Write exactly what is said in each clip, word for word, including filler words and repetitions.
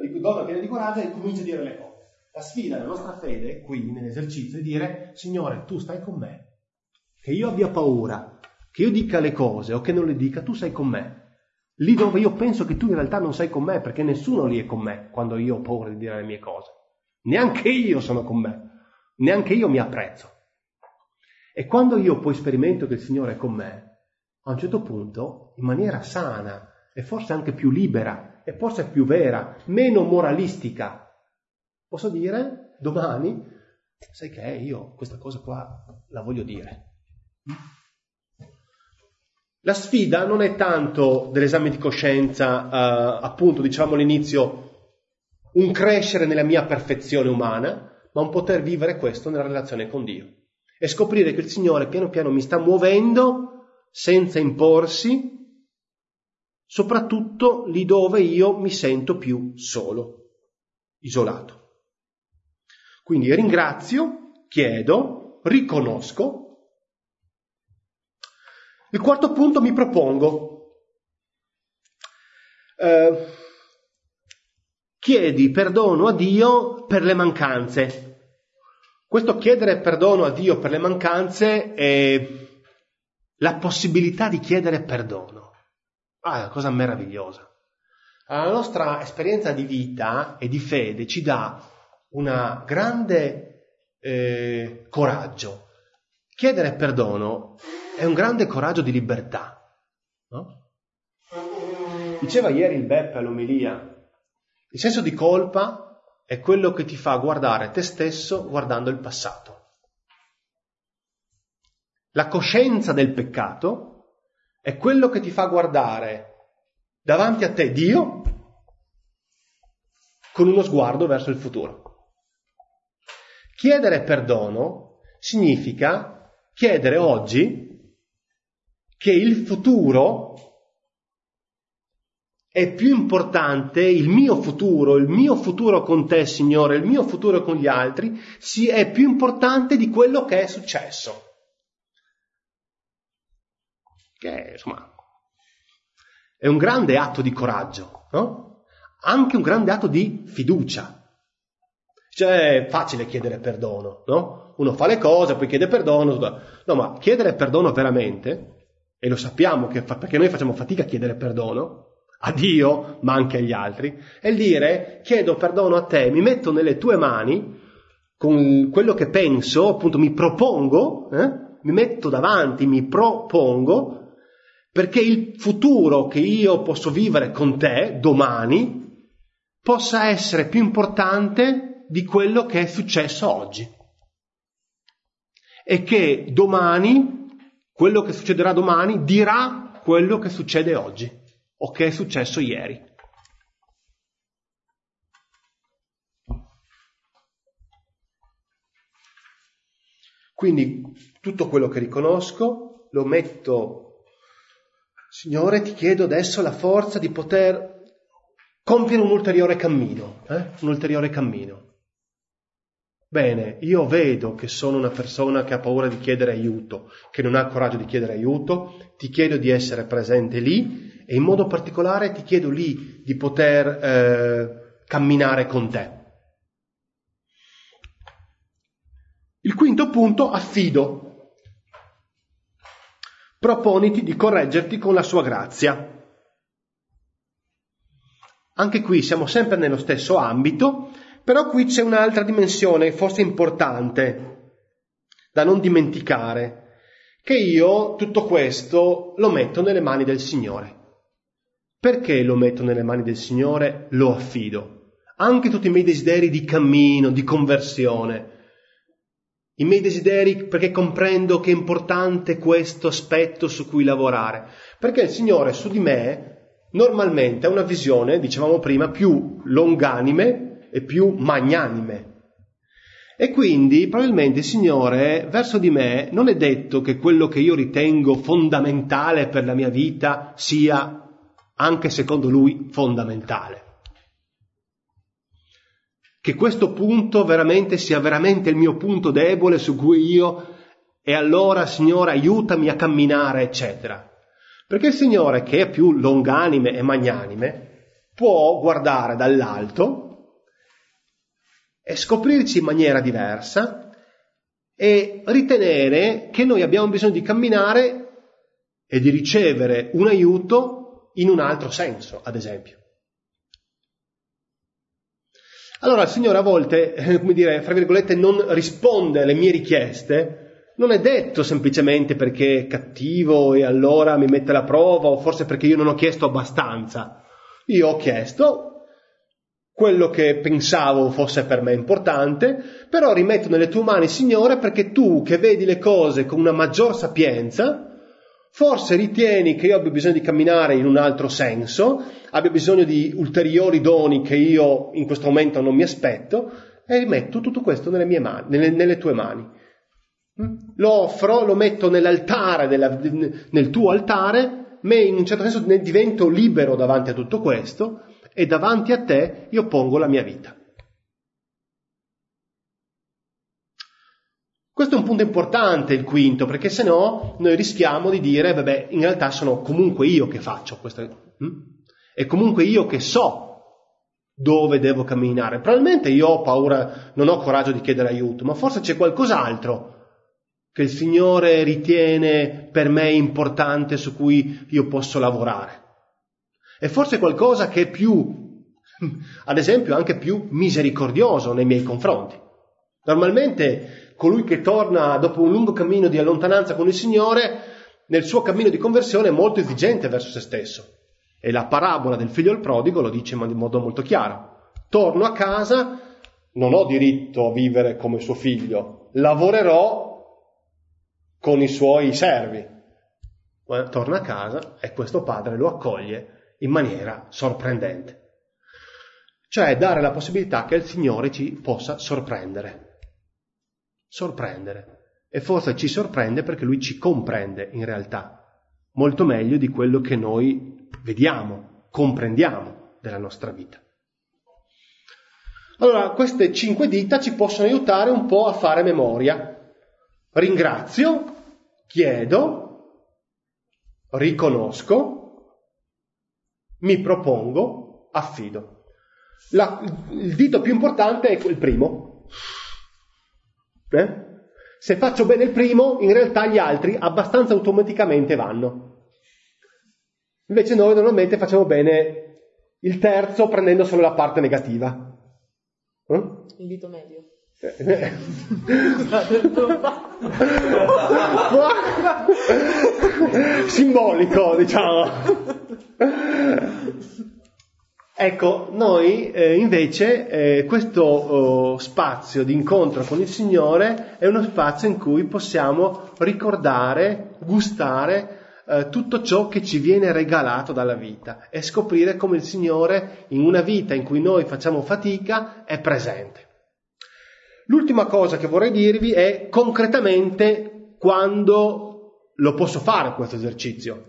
donna piena di coraggio e comincia a dire le cose. La sfida della nostra fede, qui nell'esercizio, è dire: Signore, tu stai con me. Che io abbia paura, che io dica le cose o che non le dica, tu sei con me. Lì dove io penso che tu in realtà non sei con me, perché nessuno lì è con me quando io ho paura di dire le mie cose. Neanche io sono con me, neanche io mi apprezzo. E quando io poi sperimento che il Signore è con me, a un certo punto, in maniera sana e forse anche più libera e forse più vera, meno moralistica, posso dire domani: sai che io questa cosa qua la voglio dire. La sfida non è tanto dell'esame di coscienza, eh, appunto, diciamo all'inizio, un crescere nella mia perfezione umana, ma un poter vivere questo nella relazione con Dio e scoprire che il Signore piano piano mi sta muovendo senza imporsi, soprattutto lì dove io mi sento più solo, isolato. Quindi ringrazio, chiedo, riconosco. Il quarto punto: mi propongo. Eh, chiedi perdono a Dio per le mancanze. Questo chiedere perdono a Dio per le mancanze è la possibilità di chiedere perdono. Ah, è una cosa meravigliosa. La nostra esperienza di vita e di fede ci dà una grande eh, coraggio. Chiedere perdono è un grande coraggio di libertà, no? Diceva ieri il Beppe all'omelia: il senso di colpa è quello che ti fa guardare te stesso guardando il passato. La coscienza del peccato è quello che ti fa guardare davanti a te Dio con uno sguardo verso il futuro. Chiedere perdono significa chiedere oggi che il futuro è più importante, il mio futuro, il mio futuro con te, Signore, il mio futuro con gli altri, sì, è più importante di quello che è successo. Che, insomma, è un grande atto di coraggio, no? Anche un grande atto di fiducia. Cioè, è facile chiedere perdono, no? Uno fa le cose, poi chiede perdono. No, ma chiedere perdono veramente, e lo sappiamo che fa, perché noi facciamo fatica a chiedere perdono a Dio, ma anche agli altri, è il dire: chiedo perdono a te, mi metto nelle tue mani, con quello che penso, appunto mi propongo, eh? mi metto davanti, mi propongo, perché il futuro che io posso vivere con te domani possa essere più importante di quello che è successo oggi. E che domani, quello che succederà domani, dirà quello che succede oggi o che è successo ieri. Quindi tutto quello che riconosco lo metto. Signore, ti chiedo adesso la forza di poter compiere un ulteriore cammino, eh? un ulteriore cammino. Bene, io vedo che sono una persona che ha paura di chiedere aiuto, che non ha coraggio di chiedere aiuto, ti chiedo di essere presente lì e in modo particolare ti chiedo lì di poter eh, camminare con te. Il quinto punto: affido. Proponiti di correggerti con la sua grazia. Anche qui siamo sempre nello stesso ambito, però qui c'è un'altra dimensione forse importante da non dimenticare, che io tutto questo lo metto nelle mani del Signore. Perché lo metto nelle mani del Signore? Lo affido. Anche tutti i miei desideri di cammino, di conversione, i miei desideri, perché comprendo che è importante questo aspetto su cui lavorare, perché il Signore su di me normalmente ha una visione, dicevamo prima, più longanime e più magnanime. E quindi probabilmente il Signore verso di me non è detto che quello che io ritengo fondamentale per la mia vita sia anche secondo Lui fondamentale. Che questo punto veramente sia veramente il mio punto debole su cui io, e allora Signore aiutami a camminare, eccetera. Perché il Signore, che è più longanime e magnanime, può guardare dall'alto e scoprirci in maniera diversa e ritenere che noi abbiamo bisogno di camminare e di ricevere un aiuto in un altro senso, ad esempio. Allora il Signore a volte, come dire, fra virgolette, non risponde alle mie richieste, non è detto semplicemente perché è cattivo e allora mi mette alla prova, o forse perché io non ho chiesto abbastanza. Io ho chiesto quello che pensavo fosse per me importante, però rimetto nelle tue mani, Signore, perché tu che vedi le cose con una maggior sapienza, forse ritieni che io abbia bisogno di camminare in un altro senso, abbia bisogno di ulteriori doni che io in questo momento non mi aspetto, e rimetto tutto questo nelle mie mani, nelle, nelle tue mani. Lo offro, lo metto nell'altare, della, nel tuo altare, ma in un certo senso ne divento libero davanti a tutto questo, e davanti a te io pongo la mia vita. Questo è un punto importante, il quinto, perché se no noi rischiamo di dire, vabbè, in realtà sono comunque io che faccio questo, hm? È comunque io che so dove devo camminare. Probabilmente io ho paura, non ho coraggio di chiedere aiuto, ma forse c'è qualcos'altro che il Signore ritiene per me importante, su cui io posso lavorare. E forse qualcosa che è più, ad esempio, anche più misericordioso nei miei confronti. Normalmente colui che torna dopo un lungo cammino di allontananza con il Signore, nel suo cammino di conversione è molto esigente verso se stesso. E la parabola del figlio al prodigo lo dice in modo molto chiaro. Torno a casa, non ho diritto a vivere come suo figlio, lavorerò con i suoi servi. Torna a casa e questo padre lo accoglie in maniera sorprendente. Cioè dare la possibilità che il Signore ci possa sorprendere. Sorprendere. E forse ci sorprende perché Lui ci comprende in realtà, molto meglio di quello che noi vediamo, comprendiamo della nostra vita. Allora, queste cinque dita ci possono aiutare un po' a fare memoria. Ringrazio, chiedo, riconosco, mi propongo, affido. La, il dito più importante è il primo. Eh? Se faccio bene il primo, in realtà gli altri abbastanza automaticamente vanno. Invece noi normalmente facciamo bene il terzo prendendo solo la parte negativa. Eh? Il dito medio. Simbolico, diciamo. Ecco, noi eh, invece eh, questo oh, spazio di incontro con il Signore è uno spazio in cui possiamo ricordare, gustare eh, tutto ciò che ci viene regalato dalla vita e scoprire come il Signore in una vita in cui noi facciamo fatica è presente. L'ultima cosa che vorrei dirvi è concretamente quando lo posso fare questo esercizio.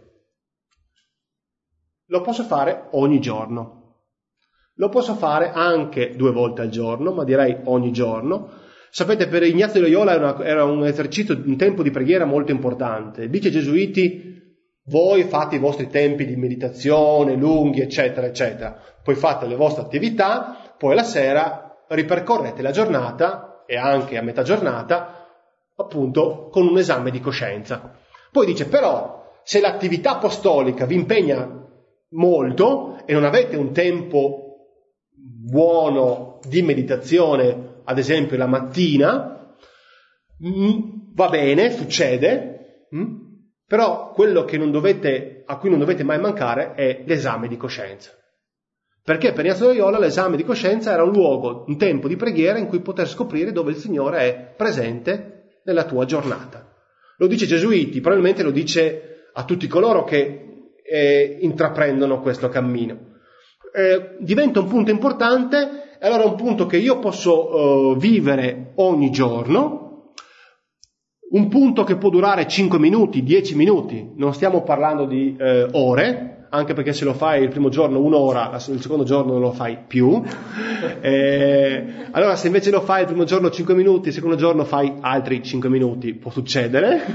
Lo posso fare ogni giorno. Lo posso fare anche due volte al giorno, ma direi ogni giorno. Sapete, per Ignazio di Loyola era, una, era un esercizio, un tempo di preghiera molto importante. Dice ai Gesuiti, voi fate i vostri tempi di meditazione lunghi, eccetera, eccetera. Poi fate le vostre attività, poi la sera ripercorrete la giornata e anche a metà giornata, appunto, con un esame di coscienza. Poi dice, però, se l'attività apostolica vi impegna molto e non avete un tempo buono di meditazione, ad esempio la mattina, mh, va bene, succede, mh, però quello che non dovete, a cui non dovete mai mancare è l'esame di coscienza. Perché per Ignazio di Loyola l'esame di coscienza era un luogo, un tempo di preghiera in cui poter scoprire dove il Signore è presente nella tua giornata. Lo dice ai Gesuiti, probabilmente lo dice a tutti coloro che eh, intraprendono questo cammino. Eh, diventa un punto importante, e allora è un punto che io posso eh, vivere ogni giorno, un punto che può durare cinque minuti, dieci minuti, non stiamo parlando di eh, ore, anche perché se lo fai il primo giorno un'ora, il secondo giorno non lo fai più. Eh, allora se invece lo fai il primo giorno cinque minuti, il secondo giorno fai altri cinque minuti, può succedere.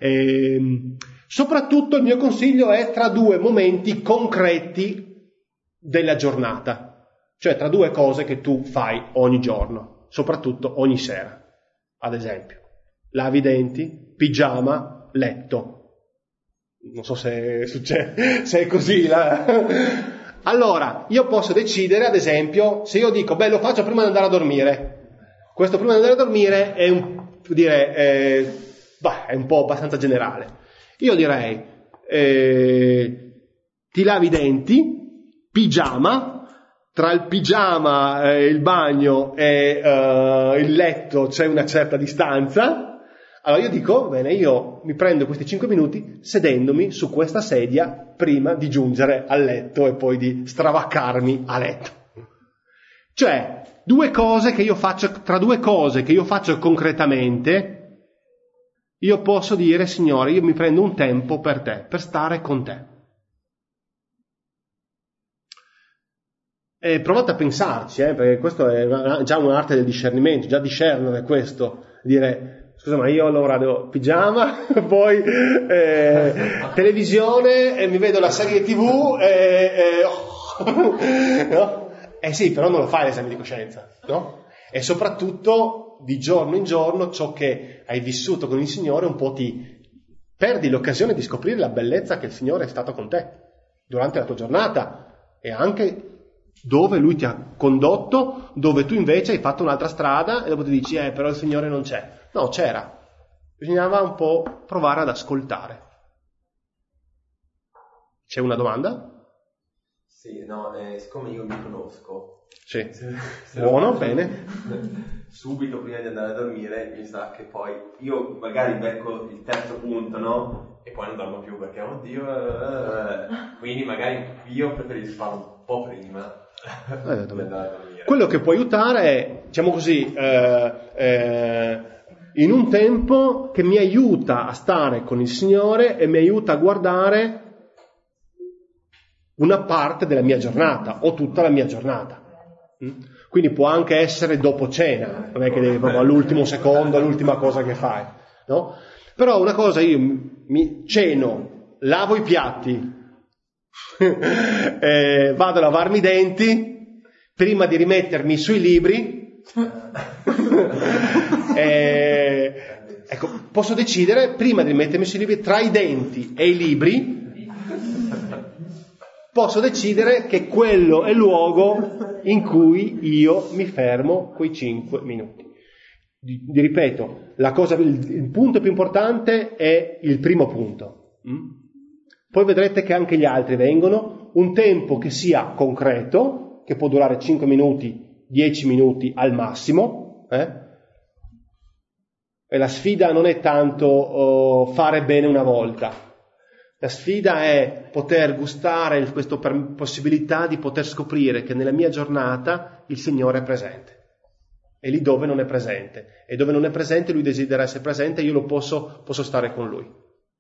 eh, soprattutto il mio consiglio è tra due momenti concreti della giornata, cioè tra due cose che tu fai ogni giorno, soprattutto ogni sera. Ad esempio, lavi i denti, pigiama, letto. Non so se succede, se è così. La... Allora, io posso decidere, ad esempio, se io dico, beh, lo faccio prima di andare a dormire. Questo prima di andare a dormire è un, dire, è, bah, è un po' abbastanza generale. Io direi, eh, ti lavi i denti, pigiama, tra il pigiama, eh, il bagno e eh, il letto c'è una certa distanza. Allora io dico, bene, io mi prendo questi cinque minuti sedendomi su questa sedia prima di giungere al letto e poi di stravaccarmi a letto. Cioè, due cose che io faccio, tra due cose che io faccio concretamente, io posso dire, Signore, io mi prendo un tempo per te, per stare con te. E provate a pensarci, eh, perché questo è una, già un'arte del discernimento, già discernere questo, dire... Scusa, ma io allora devo pigiama, poi eh, televisione, e mi vedo la serie tivù, e, e, oh, no? Eh sì, però non lo fai l'esame di coscienza, no? E soprattutto di giorno in giorno ciò che hai vissuto con il Signore un po' ti perdi l'occasione di scoprire la bellezza che il Signore è stato con te durante la tua giornata e anche dove Lui ti ha condotto, dove tu invece hai fatto un'altra strada e dopo ti dici, eh, però il Signore non c'è. No, c'era. Bisognava un po' provare ad ascoltare. C'è una domanda? Sì, no, eh, siccome io mi conosco. Sì. Se, se Buono, bene. Subito prima di andare a dormire mi sa che poi io magari becco il terzo punto, no? E poi non dormo più perché, oddio, eh, quindi magari io preferisco farlo un po' prima. Eh, quello che può aiutare è, diciamo così, eh, eh, in un tempo che mi aiuta a stare con il Signore e mi aiuta a guardare una parte della mia giornata o tutta la mia giornata. Quindi può anche essere dopo cena, non è che devi proprio all'ultimo secondo, all'ultima cosa che fai, no? Però una cosa, io mi ceno, lavo i piatti, eh, vado a lavarmi i denti prima di rimettermi sui libri. eh, ecco, posso decidere prima di rimettermi sui libri, tra i denti e i libri posso decidere che quello è il luogo in cui io mi fermo quei cinque minuti. Di, di ripeto, la cosa, il, il punto più importante è il primo punto. Mm? Poi vedrete che anche gli altri vengono, un tempo che sia concreto, che può durare cinque minuti, dieci minuti al massimo, eh? E la sfida non è tanto oh, fare bene una volta. La sfida è poter gustare questa possibilità di poter scoprire che nella mia giornata il Signore è presente. E lì dove non è presente. E dove non è presente Lui desidera essere presente e io lo posso, posso stare con Lui.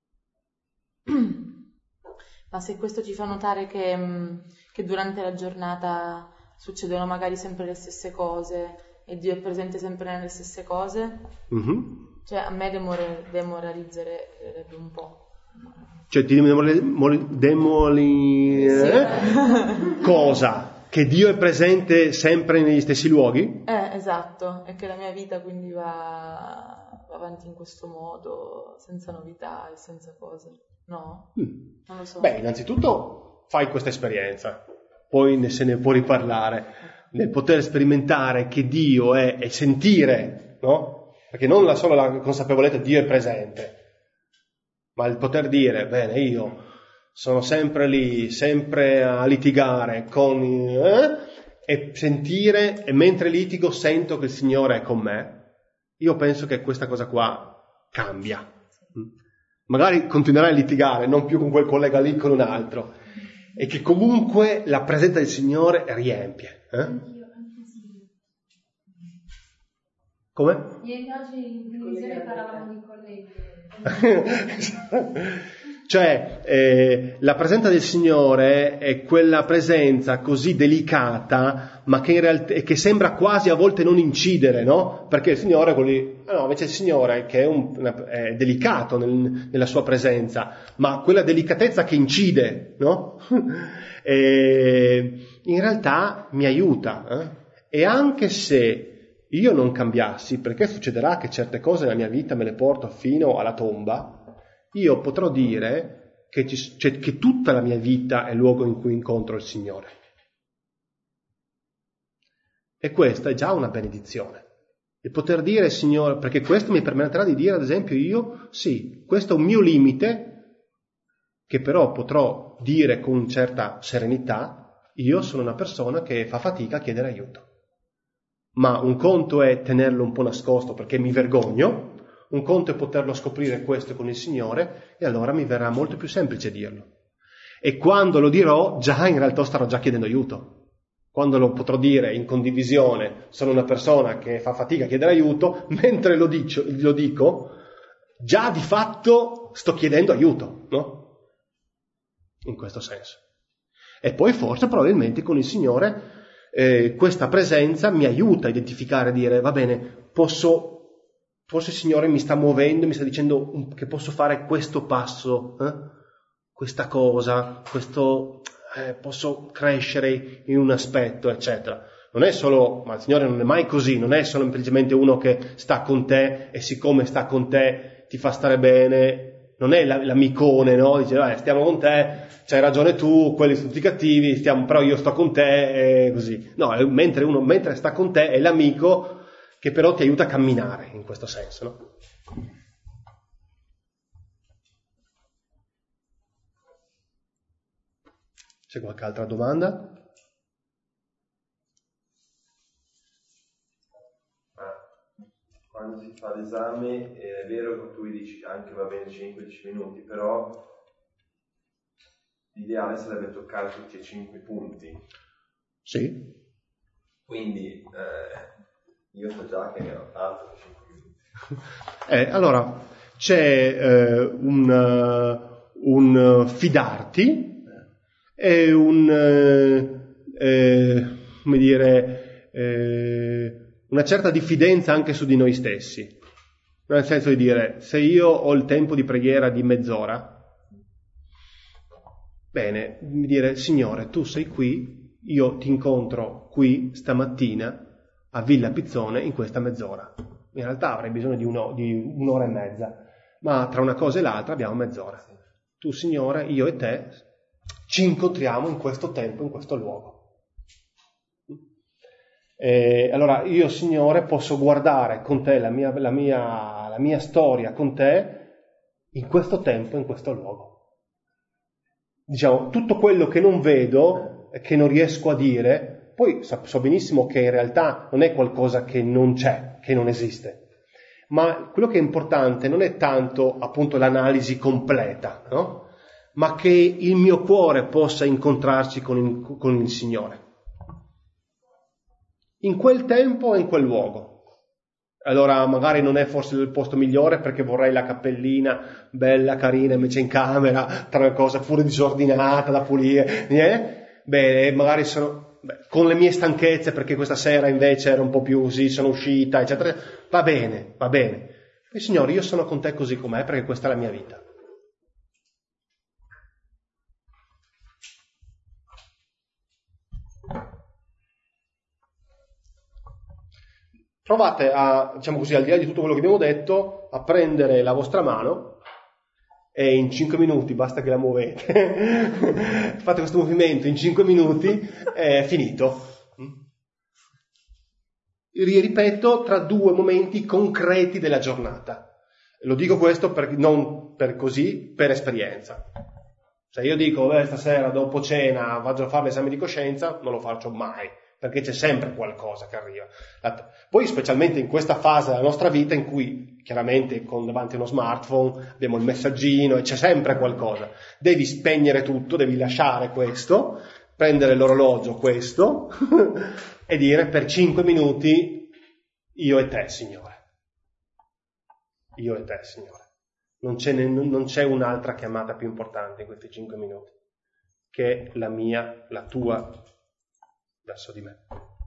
Ma se questo ci fa notare che, che durante la giornata succedono magari sempre le stesse cose e Dio è presente sempre nelle stesse cose, mm-hmm. Cioè a me demor- demoralizzerebbe un po'. Cioè ti demoli... demoli eh? Sì. Cosa? Che Dio è presente sempre negli stessi luoghi? Eh, esatto, e che la mia vita quindi va, va avanti in questo modo, senza novità e senza cose. No? Mm. Non lo so. Beh, innanzitutto fai questa esperienza, poi ne se ne può riparlare, nel poter sperimentare che Dio è, e sentire, no? Perché non la solo la consapevolezza Dio è presente, ma il poter dire, bene, io sono sempre lì, sempre a litigare con eh, e sentire, e mentre litigo sento che il Signore è con me, io penso che questa cosa qua cambia. Magari continuerai a litigare, non più con quel collega lì, con un altro, e che comunque la presenza del Signore riempie. Eh? Come? Ieri oggi in televisione parlavamo di colleghi. Cioè, eh, la presenza del Signore è quella presenza così delicata, ma che in realtà che sembra quasi a volte non incidere, no? Perché il Signore è quello lì, no, invece il Signore che è, un, è delicato nel, nella sua presenza, ma quella delicatezza che incide, no? e, realtà mi aiuta. Eh? E anche se io non cambiassi, perché succederà che certe cose nella mia vita me le porto fino alla tomba, io potrò dire che, ci, cioè, che tutta la mia vita è il luogo in cui incontro il Signore. E questa è già una benedizione. Il poter dire, Signore, perché questo mi permetterà di dire, ad esempio, io, sì, questo è un mio limite, che però potrò dire con certa serenità, io sono una persona che fa fatica a chiedere aiuto. Ma un conto è tenerlo un po' nascosto perché mi vergogno, un conto è poterlo scoprire questo con il Signore, e allora mi verrà molto più semplice dirlo. E quando lo dirò, già in realtà starò già chiedendo aiuto. Quando lo potrò dire in condivisione, sono una persona che fa fatica a chiedere aiuto, mentre lo dico, lo dico già di fatto sto chiedendo aiuto, no? In questo senso. E poi forse probabilmente con il Signore eh, questa presenza mi aiuta a identificare, a dire va bene, posso, forse il Signore mi sta muovendo, mi sta dicendo che posso fare questo passo, eh? questa cosa, questo... Eh, posso crescere in un aspetto, eccetera. Non è solo, ma il Signore non è mai così, non è solo semplicemente uno che sta con te e siccome sta con te ti fa stare bene, non è l'amicone, no? Dice, vai, stiamo con te, c'hai ragione tu, quelli sono tutti cattivi, stiamo, però io sto con te e così. No, mentre uno, mentre sta con te è l'amico che però ti aiuta a camminare, in questo senso, no? C'è qualche altra domanda? Ah, quando si fa l'esame è vero che tu dici anche va bene cinque dieci minuti, però l'ideale sarebbe toccare tutti e cinque i punti. Sì. Quindi eh, io so già che ne ho fatto cinque minuti. Eh, allora, c'è eh, un, uh, un fidarti è un, eh, eh, come dire, eh, una certa diffidenza anche su di noi stessi, nel senso di dire, se io ho il tempo di preghiera di mezz'ora, bene, di dire, Signore, tu sei qui, io ti incontro qui stamattina a Villa Pizzone in questa mezz'ora. In realtà avrei bisogno di, uno, di un'ora e mezza, ma tra una cosa e l'altra abbiamo mezz'ora. Tu, Signore, io e te ci incontriamo in questo tempo, in questo luogo. E allora io, Signore, posso guardare con te la mia, la mia, la mia storia con te in questo tempo, in questo luogo. Diciamo, tutto quello che non vedo e che non riesco a dire, poi so, so benissimo che in realtà non è qualcosa che non c'è, che non esiste. Ma quello che è importante non è tanto appunto l'analisi completa, no? Ma che il mio cuore possa incontrarsi con il, con il Signore. In quel tempo e in quel luogo. Allora magari non è forse il posto migliore perché vorrei la cappellina bella, carina, invece in camera, tra le cose pure disordinata da pulire. Eh? Beh, magari sono beh, con le mie stanchezze perché questa sera invece era un po' più così, sono uscita, eccetera. Va bene, va bene. E Signore, io sono con te così com'è perché questa è la mia vita. Provate a, diciamo così, al di là di tutto quello che abbiamo detto, a prendere la vostra mano e in cinque minuti, basta che la muovete, fate questo movimento in cinque minuti, è finito. Ripeto, tra due momenti concreti della giornata. Lo dico questo per, non per così, per esperienza. Se io dico, beh, stasera dopo cena vado a fare l'esame di coscienza, non lo faccio mai. Perché c'è sempre qualcosa che arriva. Poi specialmente in questa fase della nostra vita in cui chiaramente con davanti a uno smartphone abbiamo il messaggino e c'è sempre qualcosa. Devi spegnere tutto, devi lasciare questo, prendere l'orologio questo e dire per cinque minuti io e te, Signore. Io e te, Signore. Non c'è, non c'è un'altra chiamata più importante in questi cinque minuti che la mia, la tua verso di me.